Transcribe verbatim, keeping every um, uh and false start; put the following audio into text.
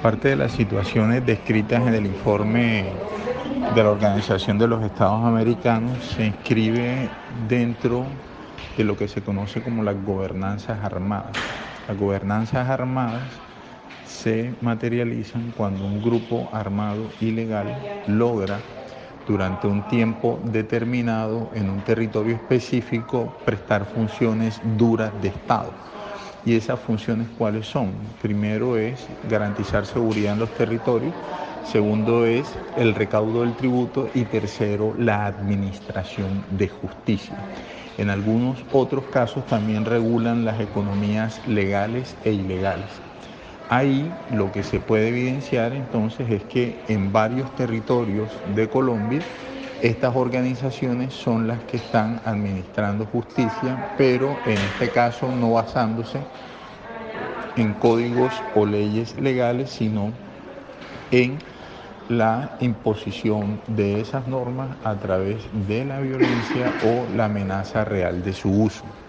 Parte de las situaciones descritas en el informe de la Organización de los Estados Americanos se inscribe dentro de lo que se conoce como las gobernanzas armadas. Las gobernanzas armadas se materializan cuando un grupo armado ilegal logra durante un tiempo determinado en un territorio específico prestar funciones duras de Estado. ¿Y esas funciones cuáles son? Primero es garantizar seguridad en los territorios, segundo es el recaudo del tributo y tercero la administración de justicia. En algunos otros casos también regulan las economías legales e ilegales. Ahí lo que se puede evidenciar entonces es que en varios territorios de Colombia estas organizaciones son las que están administrando justicia, pero en este caso no basándose en códigos o leyes legales, sino en la imposición de esas normas a través de la violencia o la amenaza real de su uso.